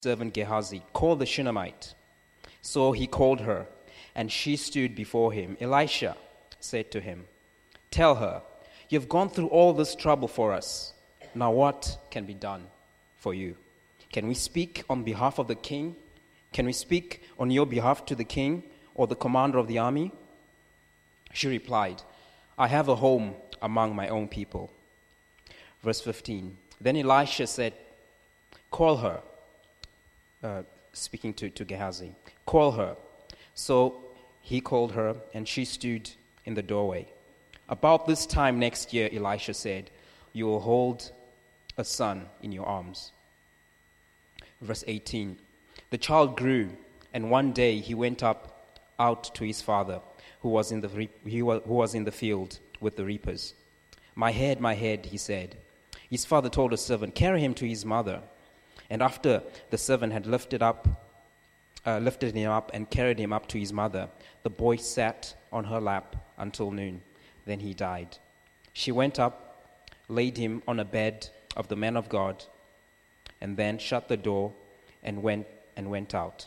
servant Gehazi, call the Shunammite. So he called her, and she stood before him. Elisha said to him, tell her, you've gone through all this trouble for us. Now what can be done for you? Can we speak on behalf of the king? Can we speak on your behalf to the king or the commander of the army? She replied, I have a home among my own people. Verse 15. Then Elisha said, call her. Speaking to Gehazi, call her. So he called her, and she stood in the doorway. About this time next year, Elisha said, you will hold a son in your arms. Verse 18. The child grew, and one day he went out to his father, who was in the field with the reapers. My head, he said. His father told his servant, carry him to his mother. And after the servant had lifted him up and carried him up to his mother, the boy sat on her lap until noon. Then he died. She went up, laid him on a bed of the man of God, and then shut the door and went out.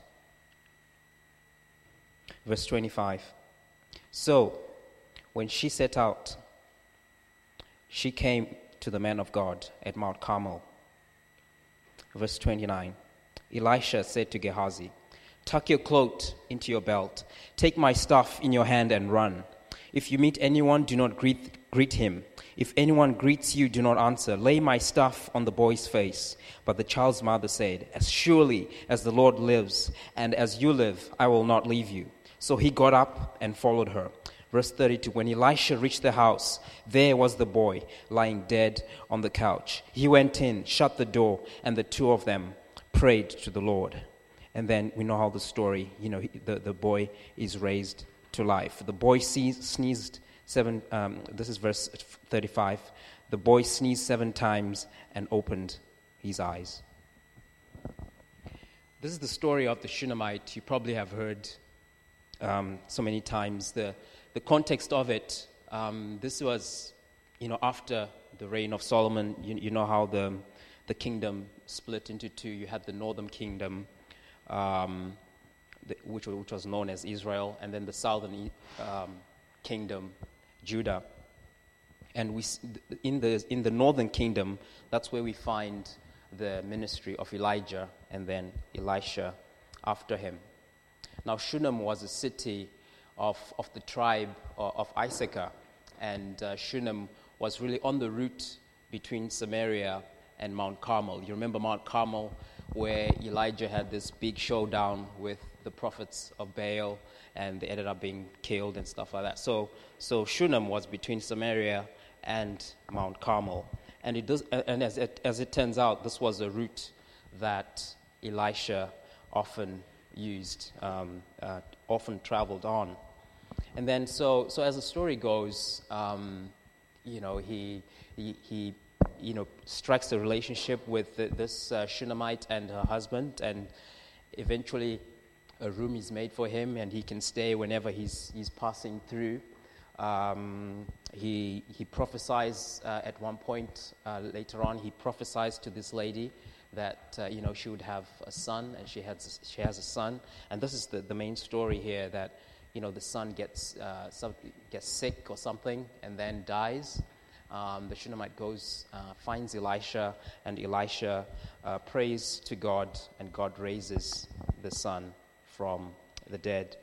Verse 25. So, when she set out, she came to the man of God at Mount Carmel. Verse 29. Elisha said to Gehazi, tuck your cloak into your belt. Take my staff in your hand and run. If you meet anyone, do not greet him. If anyone greets you, do not answer. Lay my staff on the boy's face. But the child's mother said, as surely as the Lord lives, and as you live, I will not leave you. So he got up and followed her. Verse 32, when Elisha reached the house, there was the boy lying dead on the couch. He went in, shut the door, and the two of them prayed to the Lord. And then we know how the story, the boy is raised to life. The boy sneezed this is verse 35. The boy sneezed 7 times and opened his eyes. This is the story of the Shunammite. You probably have heard so many times. The context of it, this was, after the reign of Solomon. You know how the kingdom split into two. You had the northern kingdom, which was known as Israel, and then the southern kingdom, Judah. And in the northern kingdom, that's where we find the ministry of Elijah and then Elisha after him. Now, Shunem was a city of the tribe of Issachar, and Shunem was really on the route between Samaria and Mount Carmel. You remember Mount Carmel, where Elijah had this big showdown with the prophets of Baal, and they ended up being killed and stuff like that. So Shunem was between Samaria and Mount Carmel, and as it turns out, this was a route that Elisha often used, often traveled on. And then, so as the story goes, he strikes a relationship with this Shunammite and her husband, and eventually a room is made for him, and he can stay whenever he's passing through. He prophesies at one point later on. He prophesies to this lady that she would have a son, and she has a son. And this is the main story here, that the son gets sick or something and then dies. The Shunammite goes, finds Elisha, and Elisha prays to God, and God raises the son from the dead.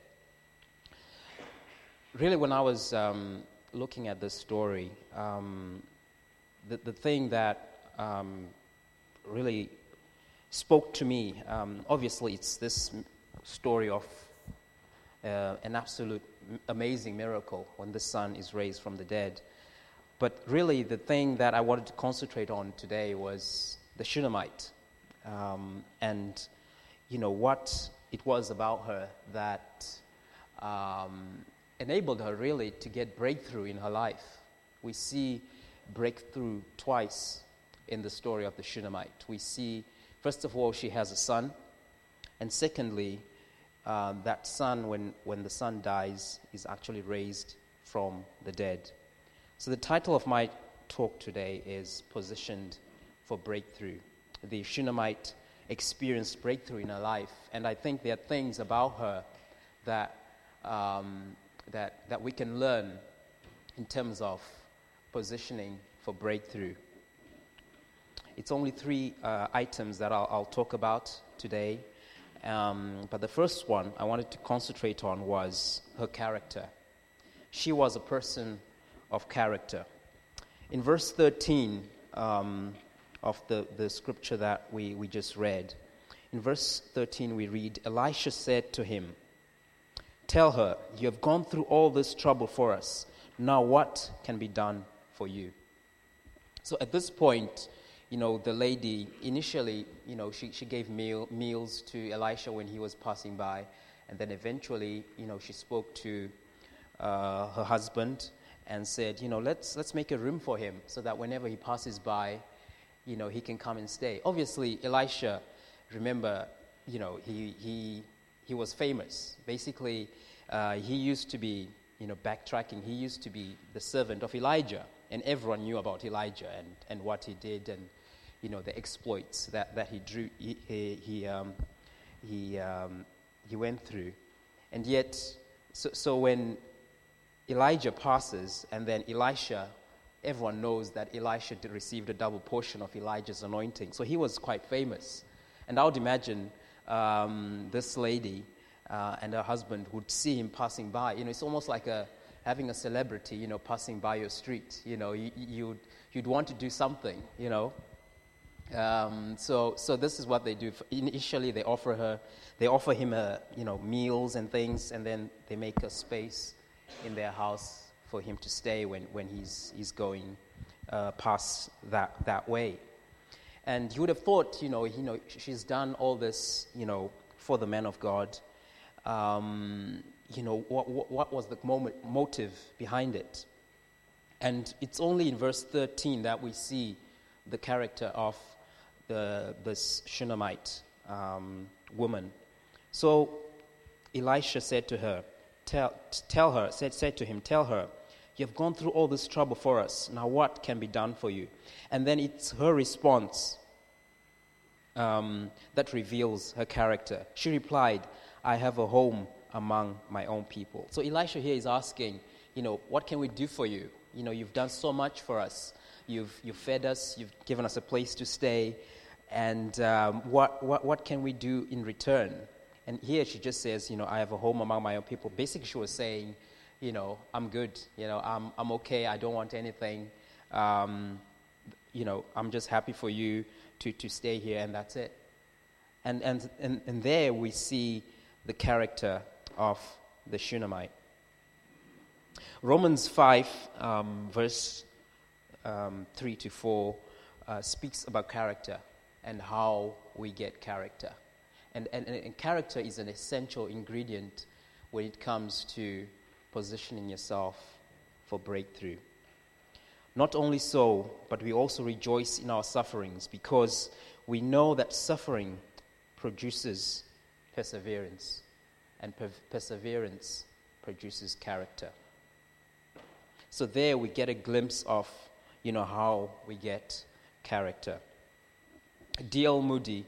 Really, when I was looking at this story, the thing that really spoke to me, obviously it's this story of an absolute amazing miracle when the son is raised from the dead. But really, the thing that I wanted to concentrate on today was the Shunammite, and what it was about her that enabled her really to get breakthrough in her life. We see breakthrough twice in the story of the Shunammite. We see, first of all, she has a son, and secondly, that son, when the son dies, is actually raised from the dead. So the title of my talk today is Positioned for Breakthrough. The Shunammite experienced breakthrough in her life. And I think there are things about her that that we can learn in terms of positioning for breakthrough. It's only three items that I'll talk about today. But the first one I wanted to concentrate on was her character. She was a person of character. In verse 13 of the scripture that we just read, in verse 13 we read, Elisha said to him, "Tell her, you have gone through all this trouble for us. Now what can be done for you?" So at this point, the lady initially, she gave meals to Elisha when he was passing by. And then eventually, she spoke to her husband and said, let's make a room for him so that whenever he passes by, he can come and stay. Obviously, Elisha, remember, he was famous. Basically, he used to be, backtracking, he used to be the servant of Elijah. And everyone knew about Elijah and what he did and, the exploits that he went through. And yet, so when Elijah passes and then Elisha, everyone knows that Elisha received a double portion of Elijah's anointing. So he was quite famous. And I would imagine this lady and her husband would see him passing by. It's almost like having a celebrity, passing by your street. You'd want to do something, So this is what they do. Initially, they offer him meals and things, and then they make a space in their house for him to stay when he's going past that way. And you would have thought, she's done all this, for the man of God. What was the motive behind it? And it's only in verse 13 that we see the character of this Shunammite woman. So Elisha said to her, said to him, "Tell her, you have gone through all this trouble for us. Now what can be done for you?" And then it's her response that reveals her character. She replied, "I have a home among my own people." So Elisha here is asking, what can we do for you? You've done so much for us. You've fed us. You've given us a place to stay. And what can we do in return? And here she just says, I have a home among my own people. Basically, she was saying, I'm good. I'm okay. I don't want anything. I'm just happy for you to stay here, and that's it. And there we see the character of the Shunammite. Romans 5, verse 3 to 4, speaks about character and how we get character. And character is an essential ingredient when it comes to positioning yourself for breakthrough. Not only so, but we also rejoice in our sufferings because we know that suffering produces perseverance, and perseverance produces character. So there we get a glimpse of, how we get character. D.L. Moody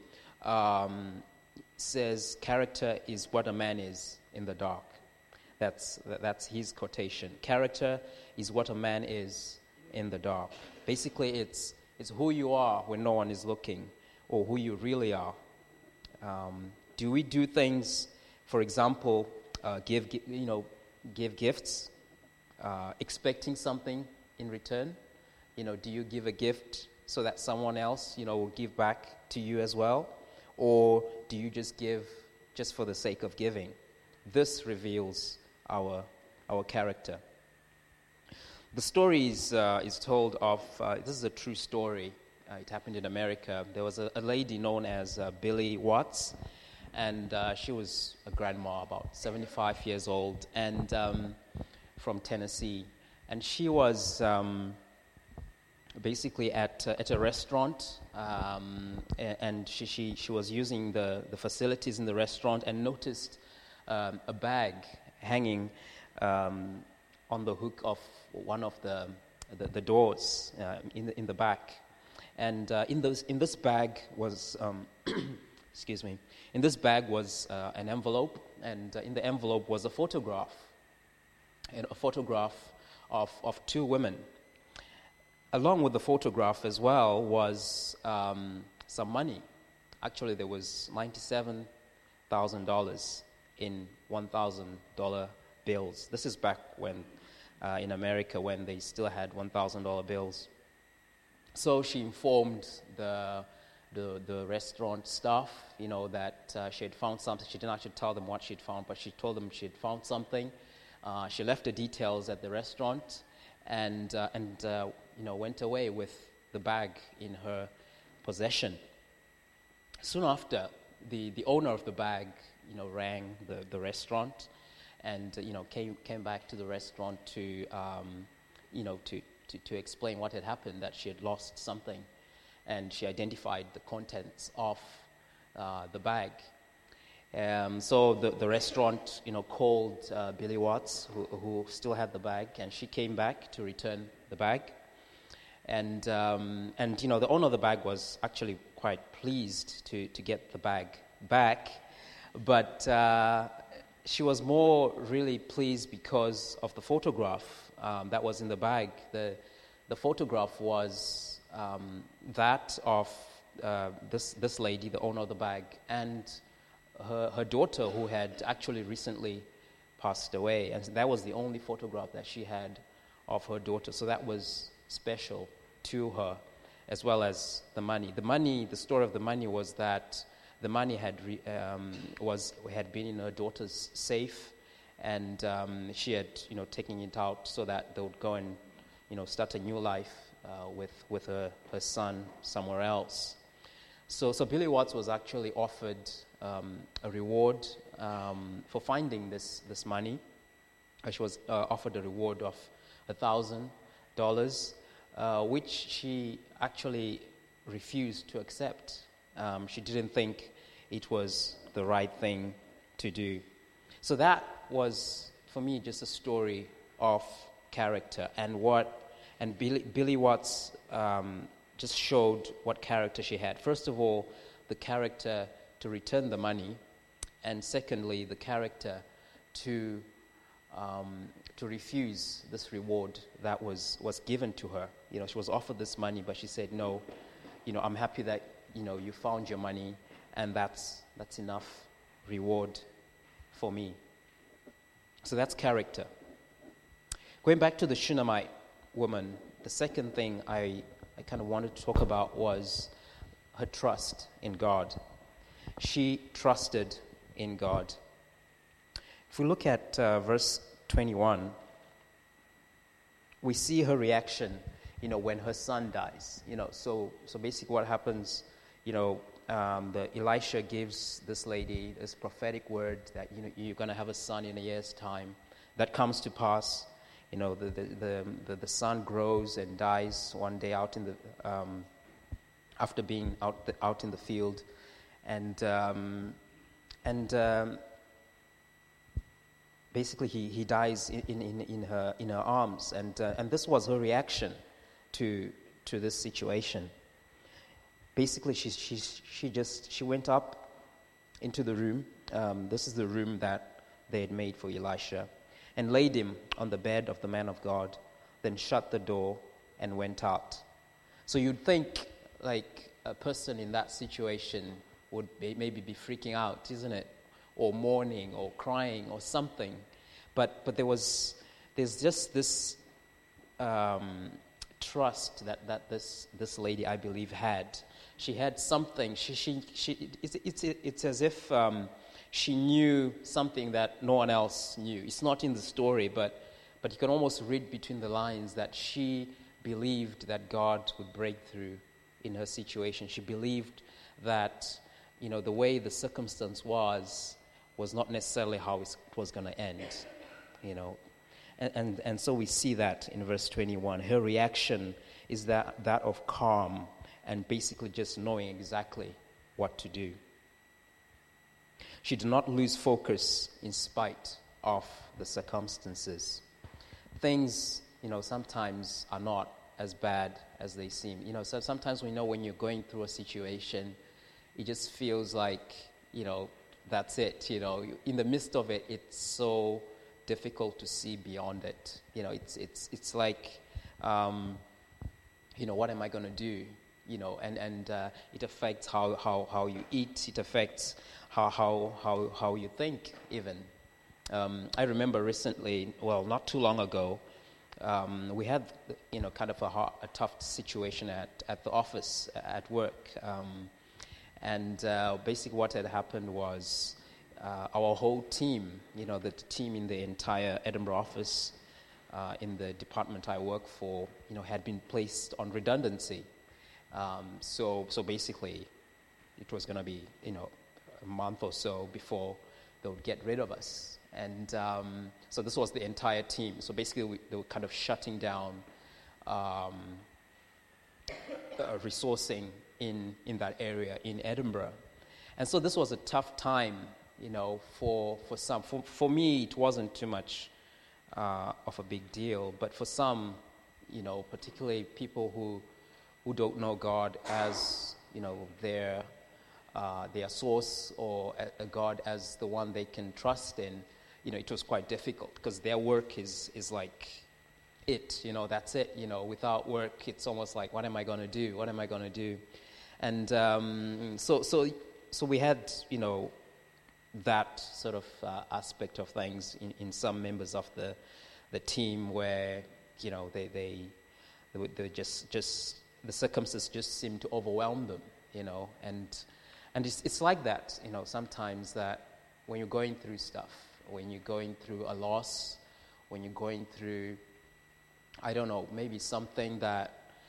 says, "Character is what a man is in the dark." That's his quotation. Character is what a man is in the dark. Basically, it's who you are when no one is looking, or who you really are. Do we do things, for example, give gifts, expecting something in return? Do you give a gift so that someone else, will give back to you as well? Or do you just give just for the sake of giving? This reveals our character. The story is told of, this is a true story. It happened in America. There was a lady known as Billy Watts, and she was a grandma, about 75 years old, and from Tennessee. And she was basically at a restaurant, and she was using the facilities in the restaurant and noticed a bag hanging on the hook of one of the doors in the back. And in this bag was Excuse me. In this bag was an envelope, and in the envelope was a photograph, and a photograph of two women. Along with the photograph as well was some money. Actually, there was $97,000 in $1,000 bills. This is back when, in America, when they still had $1,000 bills. So she informed the restaurant staff, that she had found something. She didn't actually tell them what she'd found, but she told them she had found something. She left the details at the restaurant, and went away with the bag in her possession. Soon after, the owner of the bag, rang the restaurant, and came back to the restaurant to explain what had happened, that she had lost something, and she identified the contents of the bag. So the restaurant, called Billy Watts, who still had the bag, and she came back to return the bag. And the owner of the bag was actually quite pleased to get the bag back, but she was more really pleased because of the photograph that was in the bag. The photograph was that of this lady, the owner of the bag, and her daughter, who had actually recently passed away, and that was the only photograph that she had of her daughter. So that was special to her, as well as the money. The story of the money was that the money had been in her daughter's safe, and she had taken it out so that they would go and start a new life with her son somewhere else. So Billy Watts was actually offered a reward for finding this money. She was offered a reward of $1,000, which she actually refused to accept. She didn't think it was the right thing to do. So that was, for me, just a story of character, and Billy Watts just showed what character she had. First of all, the character to return the money, and secondly, the character to refuse this reward that was given to her. She was offered this money, but she said, no, I'm happy that you found your money, and that's enough reward for me. So that's character. Going back to the Shunammite woman, the second thing I kind of wanted to talk about was her trust in God. She trusted in God. If we look at verse 21, we see her reaction, when her son dies. So basically what happens, Elisha gives this lady this prophetic word that, you're going to have a son in a year's time. That comes to pass. The son grows and dies one day out in the after being out in the field, and basically he dies in her arms, and this was her reaction to this situation. Basically, she went up into the room. This is the room that they had made for Elisha, and laid him on the bed of the man of God, then shut the door and went out. So you'd think, like, a person in that situation would maybe be freaking out, isn't it? Or mourning or crying or something. But there's just this trust that this lady, I believe, had. She had something. It's as if she knew something that no one else knew. It's not in the story, but you can almost read between the lines that she believed that God would break through in her situation. She believed that, the way the circumstance was not necessarily how it was going to end, And so we see that in verse 21. Her reaction is that of calm and basically just knowing exactly what to do. She did not lose focus in spite of the circumstances. Things, sometimes are not as bad as they seem. So sometimes we know when you're going through a situation it just feels like, that's it. In the midst of it, it's so difficult to see beyond it. It's like, what am I going to do? And it affects how you eat. It affects how you think even. I remember recently, not too long ago, we had, kind of a tough situation at the office, at work. And basically what had happened was our whole team, the team in the entire Edinburgh office, in the department I work for, had been placed on redundancy. So basically it was going to be, a month or so before they would get rid of us. And so this was the entire team. So basically they were kind of shutting down resourcing in that area in Edinburgh. And so this was a tough time, for some. For me, it wasn't too much of a big deal, but for some, particularly people who don't know God as, their source, or a God as the one they can trust in, it was quite difficult because their work is like it, that's it. Without work, it's almost like, what am I going to do? What am I going to do? And so we had, that sort of aspect of things in some members of the team where, they just the circumstances just seemed to overwhelm them, and it's like that, sometimes that when you're going through stuff, when you're going through a loss, when you're going through, I don't know, maybe something that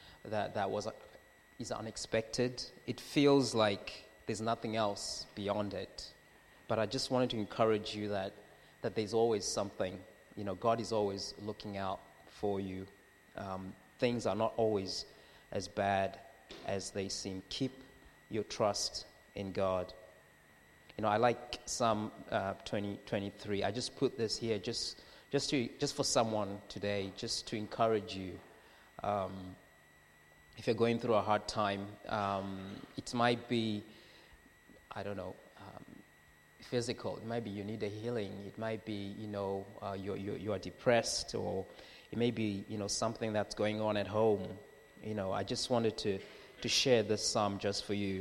is unexpected, it feels like there's nothing else beyond it. But I just wanted to encourage you that there's always something. God is always looking out for you. Things are not always as bad as they seem. Keep your trust in God. I like Psalm 23. I just put this here just for someone today, just to encourage you. If you're going through a hard time, it might be, I don't know, physical. It might be you need a healing. It might be, you are depressed, or it may be, something that's going on at home. I just wanted to share this psalm just for you.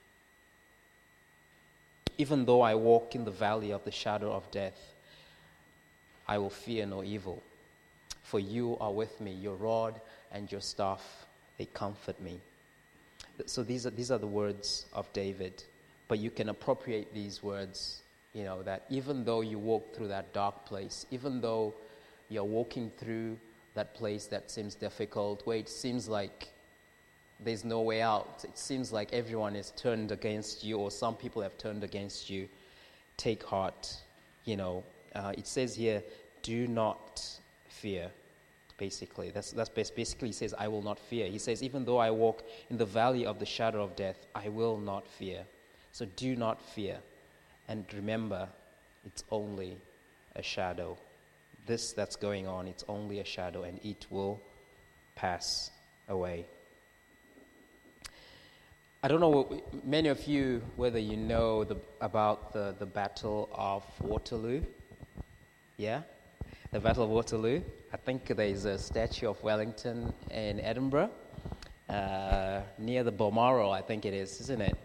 Even though I walk in the valley of the shadow of death, I will fear no evil. For you are with me, your rod and your staff, they comfort me. So these are the words of David. But you can appropriate these words, that even though you walk through that dark place, even though you're walking through that place that seems difficult, where it seems like there's no way out, it seems like everyone is turned against you, or some people have turned against you, take heart. It says here, do not fear. Basically, that's basically, he says, I will not fear. He says, even though I walk in the valley of the shadow of death, I will not fear. So do not fear. And remember, it's only a shadow. This that's going on, it's only a shadow, and it will pass away. I don't know, many of you, whether you know about the Battle of Waterloo. Yeah? The Battle of Waterloo. I think there is a statue of Wellington in Edinburgh, near the Balmoral, I think it is, isn't it?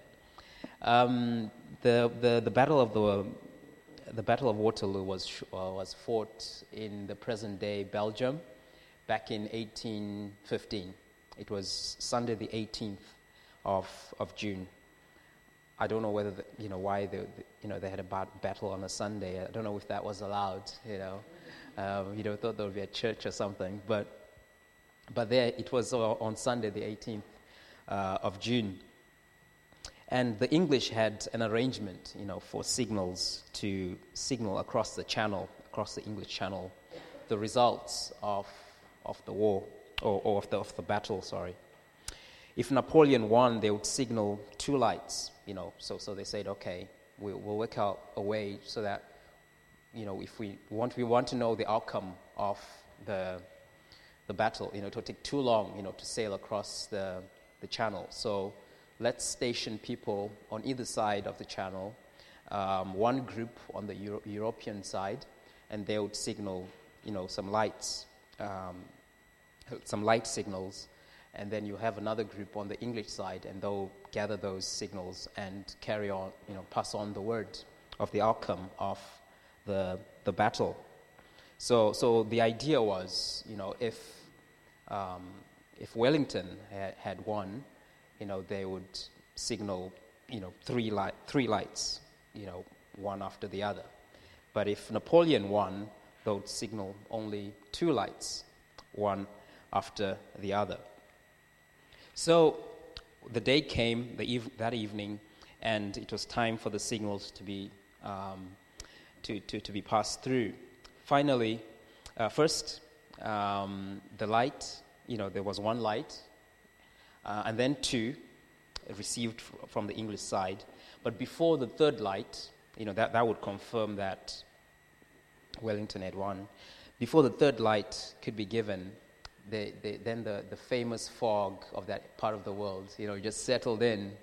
The Battle of Waterloo was fought in the present-day Belgium back in 1815. It was Sunday, the 18th of June. I don't know whether why they had a battle on a Sunday. I don't know if that was allowed. Thought there would be a church or something, but there it was on Sunday, the 18th of June. And the English had an arrangement, for signals to signal across the channel, across the English Channel, the results of the war, or of the battle, sorry. If Napoleon won, they would signal two lights, so they said, okay, we'll work out a way so that, if we want to know the outcome of the battle, it would take too long, to sail across the channel. So let's station people on either side of the channel, one group on the European side, and they would signal, some lights, some light signals, and then you have another group on the English side, and they'll gather those signals and carry on, pass on the word of the outcome of the battle. So the idea was, if Wellington had won, they would signal, three lights, one after the other. But if Napoleon won, they would signal only 2 lights, one after the other. So the day came that evening, and it was time for the signals to be to be passed through. Finally, first the light, there was 1 light, and then 2 received from the English side. But before the 3rd light, that would confirm that Wellington had won. Before the 3rd light could be given, then the famous fog of that part of the world, just settled in,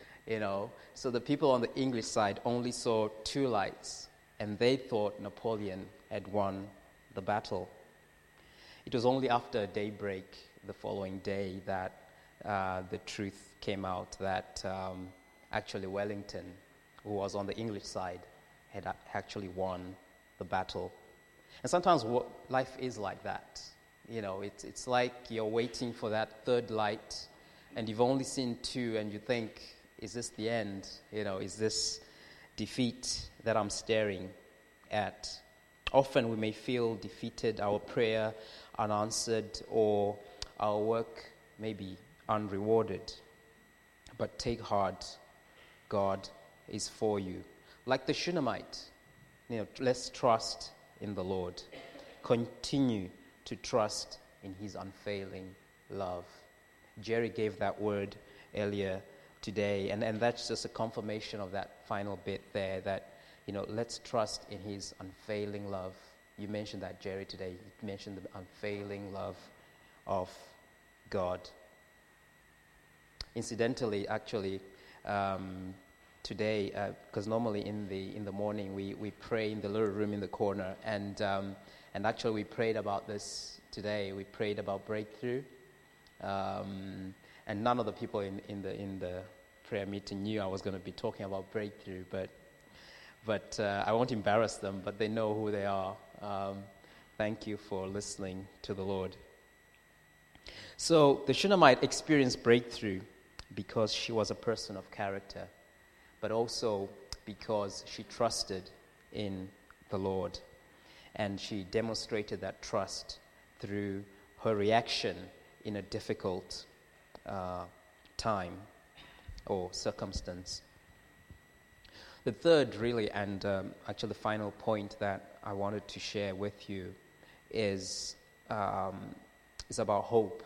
So the people on the English side only saw 2 lights, and they thought Napoleon had won the battle. It was only after daybreak the following day that the truth came out that actually Wellington, who was on the English side, had actually won the battle. And sometimes life is like that. It's like you're waiting for that 3rd light, and you've only seen 2, and you think, is this the end? Is this defeat that I'm staring at? Often we may feel defeated, our prayer unanswered, or our work may be unrewarded. But take heart, God is for you. Like the Shunammite, let's trust in the Lord. Continue to trust in his unfailing love. Jerry gave that word earlier today, and that's just a confirmation of that final bit there, that, let's trust in his unfailing love. You mentioned that, Jerry, today. You mentioned the unfailing love of God. Incidentally, actually, today, because normally in the morning we pray in the little room in the corner, and actually we prayed about this today. We prayed about breakthrough, and none of the people in the prayer meeting knew I was going to be talking about breakthrough, but I won't embarrass them, but they know who they are. Thank you for listening to the Lord. So the Shunammite experienced breakthrough because she was a person of character, but also because she trusted in the Lord. And she demonstrated that trust through her reaction in a difficult time or circumstance. The third, really, and actually the final point that I wanted to share with you is about hope.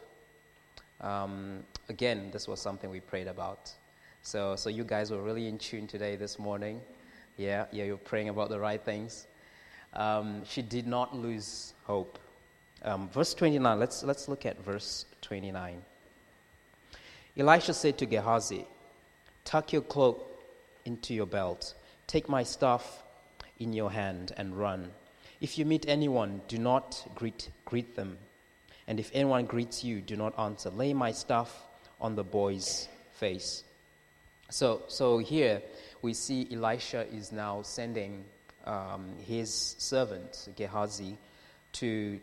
Again, this was something we prayed about. So you guys were really in tune today, this morning. Yeah, you're praying about the right things. She did not lose hope. Verse 29, let's look at verse 29. Elisha said to Gehazi, "Tuck your cloak into your belt. Take my staff in your hand and run. If you meet anyone, do not greet them. And if anyone greets you, do not answer. Lay my staff on the boy's face." So here we see Elisha is now sending his servant Gehazi to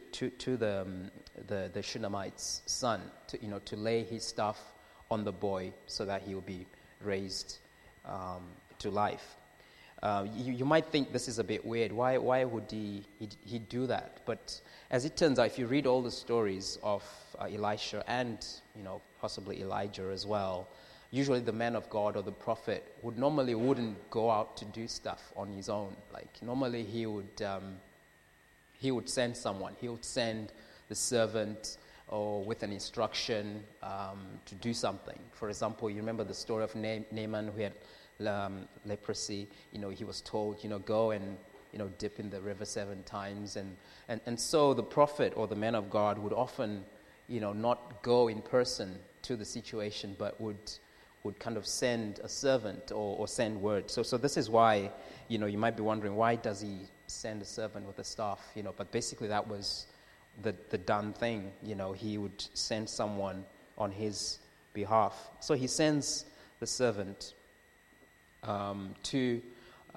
the Shunammite's son to lay his staff on the boy so that he will be raised to life. You might think this is a bit weird. Why would he do that? But as it turns out, if you read all the stories of Elisha and possibly Elijah as well, usually the man of God or the prophet wouldn't go out to do stuff on his own. Like normally he would send someone. He would send the servant or with an instruction to do something. For example, you remember the story of Naaman who had leprosy. He was told, go and dip in the river 7 times, and so the prophet or the man of God would often not go in person to the situation, but would would kind of send a servant or send word. So this is why, you might be wondering, why does he send a servant with a staff? But basically that was the done thing. He would send someone on his behalf. So he sends the servant to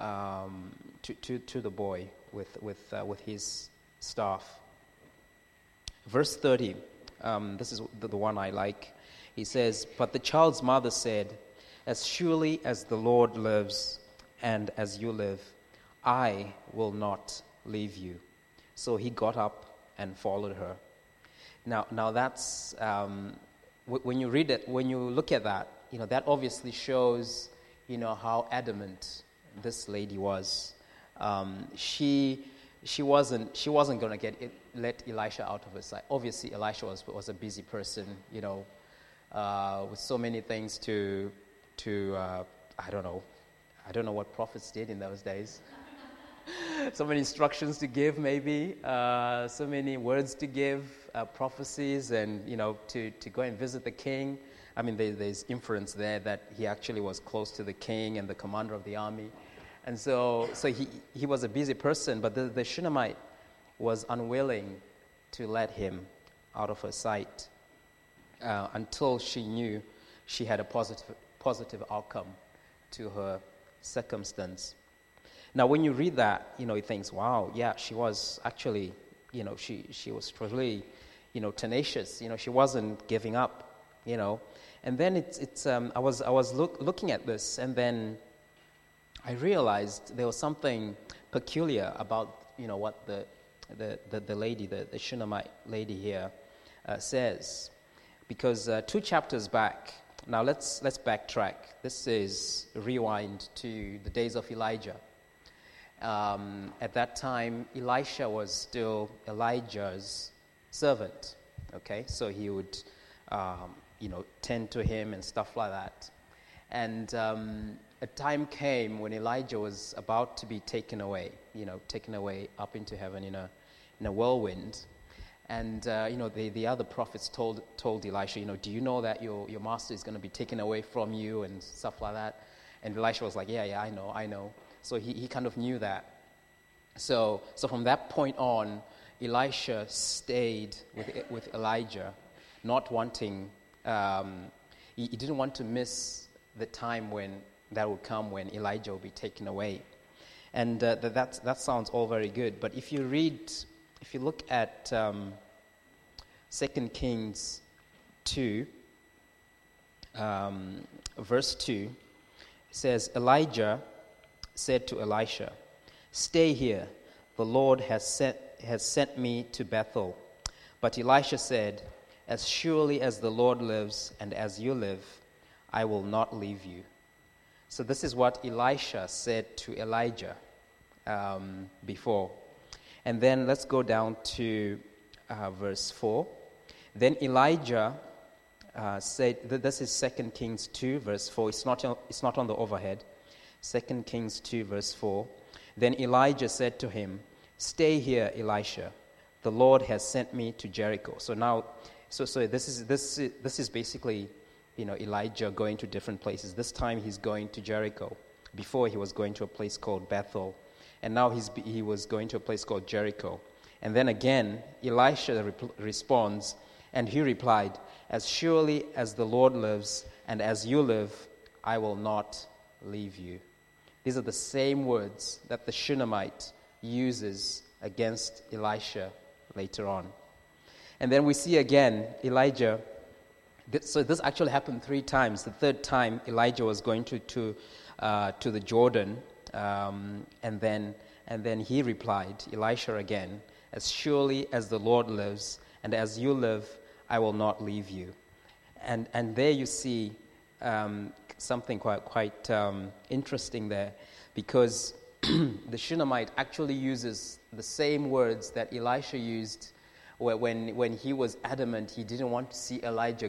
the boy with his staff. Verse 30, this is the one I like. He says, "But the child's mother said, 'As surely as the Lord lives and as you live, I will not leave you.' So he got up and followed her." Now that's when you read it, when you look at that, that obviously shows, how adamant this lady was. She wasn't going to let Elisha out of her sight. Obviously, Elisha was a busy person, with so many things to I don't know what prophets did in those days. So many instructions to give, maybe, so many words to give, prophecies, and to go and visit the king. I mean, there's inference there that he actually was close to the king and the commander of the army, and so he was a busy person. But the Shunammite was unwilling to let him out of her sight until she knew she had a positive outcome to her circumstance. Now, when you read that, he thinks, wow, yeah, she was actually, she was really, tenacious. She wasn't giving up, And then it's I was looking at this, and then I realized there was something peculiar about, what the lady, the Shunammite lady here says, because 2 chapters back. Now let's backtrack. This is rewind to the days of Elijah. At that time, Elisha was still Elijah's servant. Okay, so he would, tend to him and stuff like that. And a time came when Elijah was about to be taken away up into heaven in a whirlwind. And the other prophets told Elisha, do you know that your master is going to be taken away from you and stuff like that? And Elisha was like, yeah, I know. So he kind of knew that. So from that point on, Elisha stayed with Elijah, not wanting. He didn't want to miss the time when that would come when Elijah will be taken away. And that sounds all very good. But if you look at 2 Kings 2, verse 2, it says, "Elijah said to Elisha, 'Stay here, the Lord has sent me to Bethel.' But Elisha said, 'As surely as the Lord lives and as you live, I will not leave you.'" So this is what Elisha said to Elijah before. And then let's go down to verse 4. Then Elijah said, this is 2 Kings 2, verse 4. It's not on the overhead. 2 Kings 2, verse 4. Then Elijah said to him, "Stay here, Elisha. The Lord has sent me to Jericho." So now, so this is basically, Elijah going to different places. This time he's going to Jericho. Before he was going to a place called Bethel, and now he was going to a place called Jericho. And then again, Elisha responds, and he replied, "As surely as the Lord lives and as you live, I will not leave you." These are the same words that the Shunammite uses against Elisha later on. And then we see again Elijah. So this actually happened 3 times. The third time, Elijah was going to the Jordan, and then he replied, Elisha again, "As surely as the Lord lives and as you live, I will not leave you." And there you see something quite interesting there, because the Shunammite actually uses the same words that Elisha used when he was adamant he didn't want to see Elijah,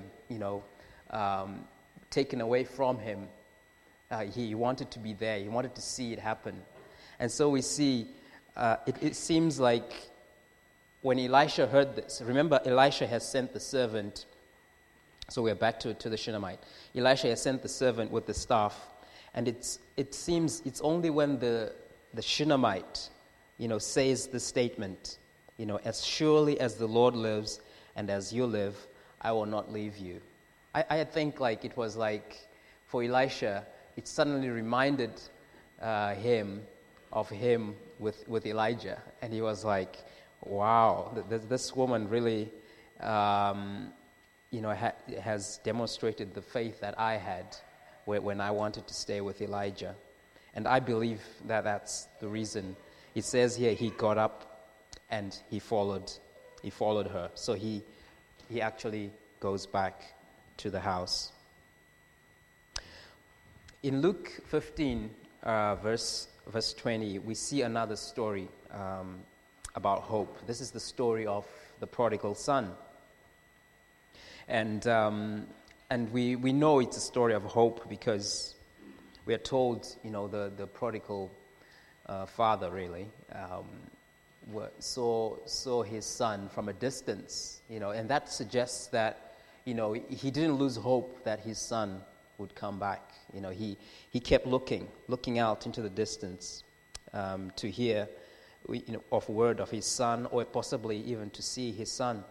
taken away from him. He wanted to be there. He wanted to see it happen. And so we see, it seems like when Elisha heard this, remember Elisha has sent the servant So we're back to the Shunammite. Elisha has sent the servant with the staff, and it seems it's only when the Shunammite, says the statement, as surely as the Lord lives and as you live, I will not leave you. I think it was for Elisha, it suddenly reminded him of him with Elijah, and he was like, wow, this woman really has demonstrated the faith that I had when I wanted to stay with Elijah. And I believe that that's the reason. It says here he got up and he followed her. So he actually goes back to the house. In Luke 15, verse 20, we see another story about hope. This is the story of the prodigal son. And we know it's a story of hope because we are told, the prodigal father really saw his son from a distance, and that suggests that, he didn't lose hope that his son would come back. He kept looking out into the distance to hear, of word of his son, or possibly even to see his son.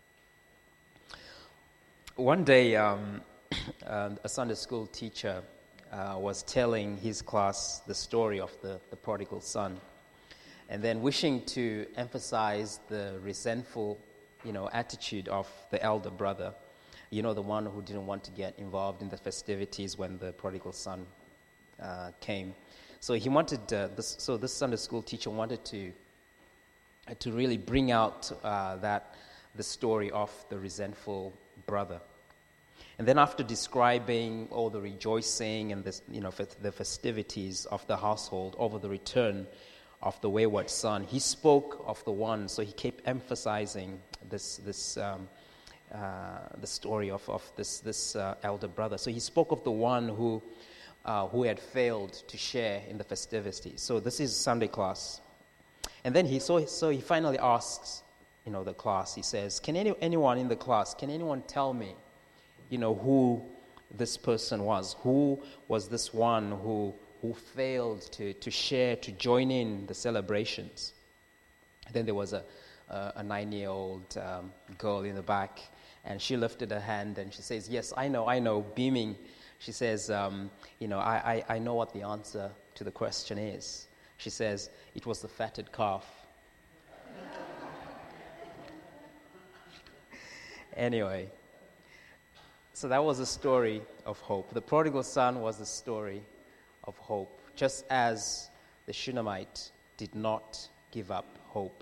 One day, a Sunday school teacher was telling his class the story of the prodigal son, and then wishing to emphasize the resentful, attitude of the elder brother, the one who didn't want to get involved in the festivities when the prodigal son came. So he wanted this Sunday school teacher wanted to really bring out the story of the resentful brother. And then after describing all the rejoicing and the festivities of the household over the return of the wayward son, he spoke of the one. So he kept emphasizing the story of this elder brother. So he spoke of the one who had failed to share in the festivities. So this is Sunday class, and then he finally asks, the class. He says, "Can anyone in the class? Can anyone tell me, who this person was? Who was this one who failed to share, to join in the celebrations?" Then there was a 9-year-old girl in the back, and she lifted her hand and she says, "Yes, I know," beaming. She says, I know what the answer to the question is. She says, "It was the fatted calf." Anyway, so that was a story of hope. The prodigal son was a story of hope, just as the Shunammite did not give up hope.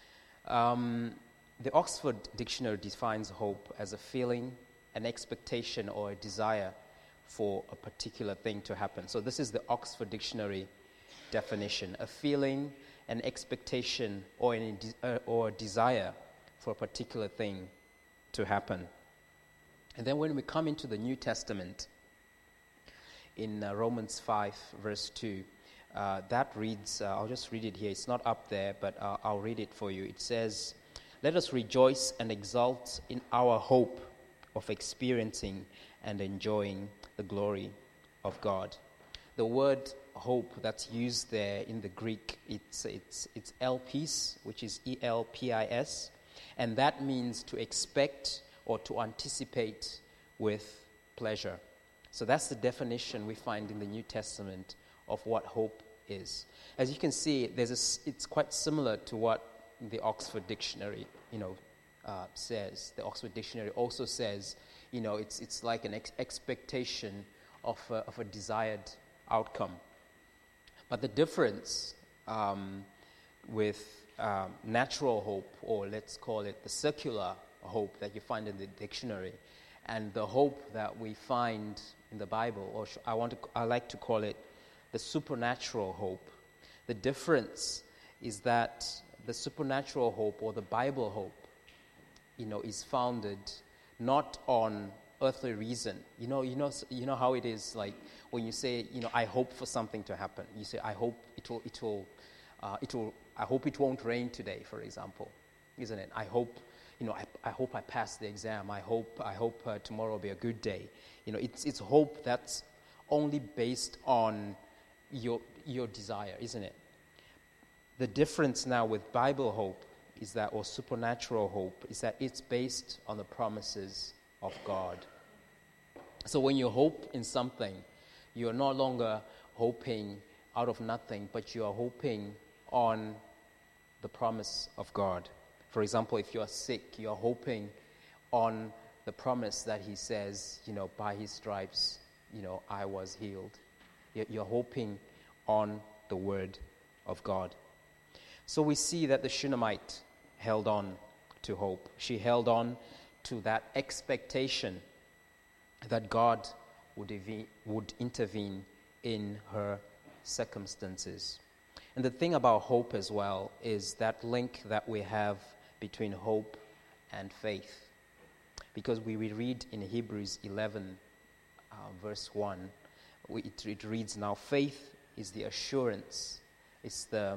The Oxford Dictionary defines hope as a feeling, an expectation, or a desire for a particular thing to happen. So this is the Oxford Dictionary definition: a feeling, an expectation, or a desire for a particular thing to happen. And then when we come into the New Testament, in Romans 5, verse 2, that reads, I'll just read it here. It's not up there, but I'll read it for you. It says, "Let us rejoice and exult in our hope of experiencing and enjoying the glory of God." The word hope that's used there in the Greek, it's elpis, which is elpis, and that means to expect or to anticipate with pleasure. So that's the definition we find in the New Testament of what hope is. As you can see, it's quite similar to what the Oxford Dictionary, says. The Oxford Dictionary also says, it's like an expectation of a desired outcome. But the difference with natural hope, or let's call it the secular hope that you find in the dictionary, and the hope that we find in the Bible, or I like to call it the supernatural hope. The difference is that the supernatural hope, or the Bible hope, is founded not on earthly reason. You know how it is, like when you say, I hope for something to happen. You say, I hope I hope it won't rain today, for example, isn't it? I hope, I hope I pass the exam. I hope tomorrow will be a good day. It's hope that's only based on your desire, isn't it? The difference now with Bible hope is that, or supernatural hope, is that it's based on the promises of God. So when you hope in something, you're no longer hoping out of nothing, but you are hoping on the promise of God. For example, if you are sick, you are hoping on the promise that he says, by his stripes, I was healed. You're hoping on the word of God. So we see that the Shunammite held on to hope. She held on to that expectation that God would intervene in her circumstances. And the thing about hope as well is that link that we have between hope and faith. Because we read in Hebrews 11, verse 1, it reads, "Now faith is the assurance," it's the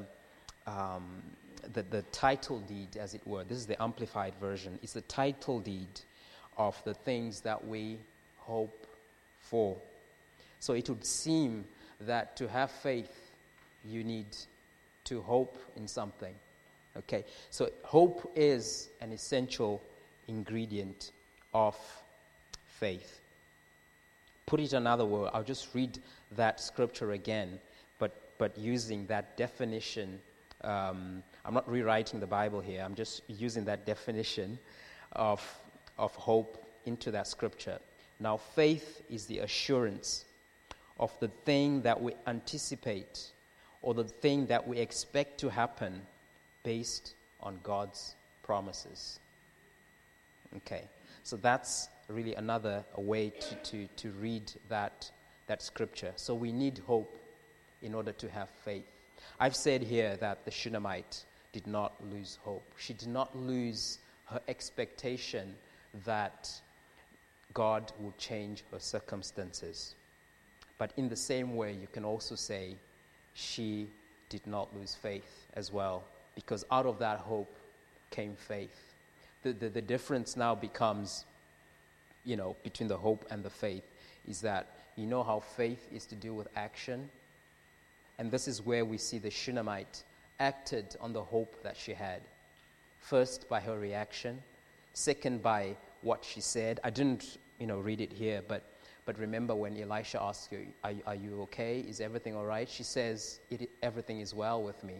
title deed, as it were. This is the amplified version. It's the title deed of the things that we hope for. So it would seem that to have faith, you need to hope in something. Okay, so hope is an essential ingredient of faith. Put it another way, I'll just read that scripture again, but using that definition. I'm not rewriting the Bible here. I'm just using that definition of hope into that scripture. Now, faith is the assurance of the thing that we anticipate or the thing that we expect to happen based on God's promises. Okay, so that's really another way to read that scripture. So we need hope in order to have faith. I've said here that the Shunammite did not lose hope. She did not lose her expectation that God would change her circumstances. But in the same way, you can also say she did not lose faith as well, because out of that hope came faith. The difference now becomes, between the hope and the faith, is that how faith is to do with action. And this is where we see the Shunammite acted on the hope that she had. First, by her reaction. Second, by what she said. I didn't, read it here, but remember when Elisha asked her, are you okay? Is everything all right? She says, everything is well with me.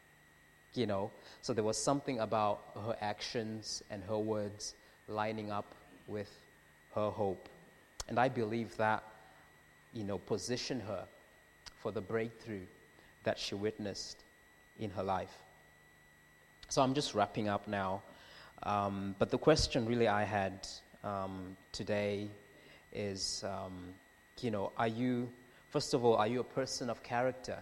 So there was something about her actions and her words lining up with her hope. And I believe that, positioned her for the breakthrough that she witnessed in her life. So I'm just wrapping up now. But the question really I had today is, are you a person of character?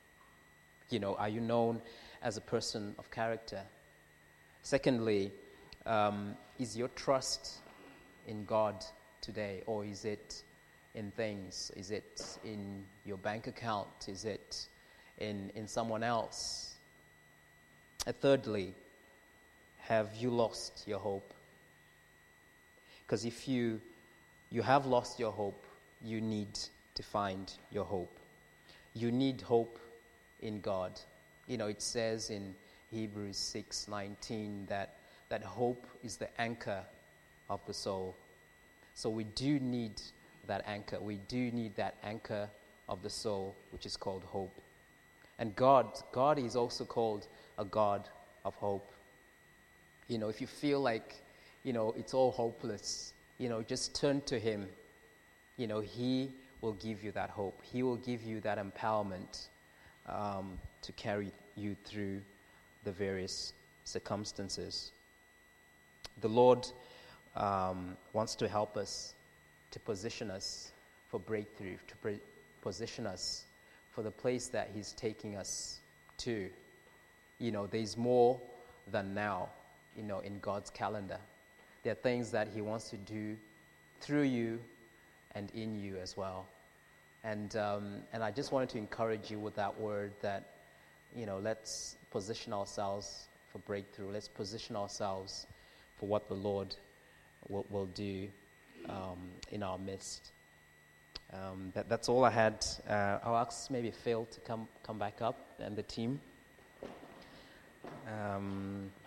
Are you known as a person of character? Secondly, is your trust in God today, or is it in things? Is it in your bank account? Is it in someone else? And thirdly, have you lost your hope? Because if you have lost your hope, you need to find your hope. You need hope in God. It says in Hebrews 6:19 that hope is the anchor of the soul. So we do need that anchor. We do need that anchor of the soul, which is called hope. And God is also called a God of hope. If you feel like, it's all hopeless, just turn to Him. He will give you that hope. He will give you that empowerment to carry you through the various circumstances. The Lord wants to help us, to position us for breakthrough, to position us for the place that He's taking us to. There's more than now, in God's calendar. There are things that He wants to do through you and in you as well. And I just wanted to encourage you with that word that, let's position ourselves for breakthrough. Let's position ourselves for what the Lord will do in our midst. That's all I had. I'll ask maybe Phil to come back up and the team.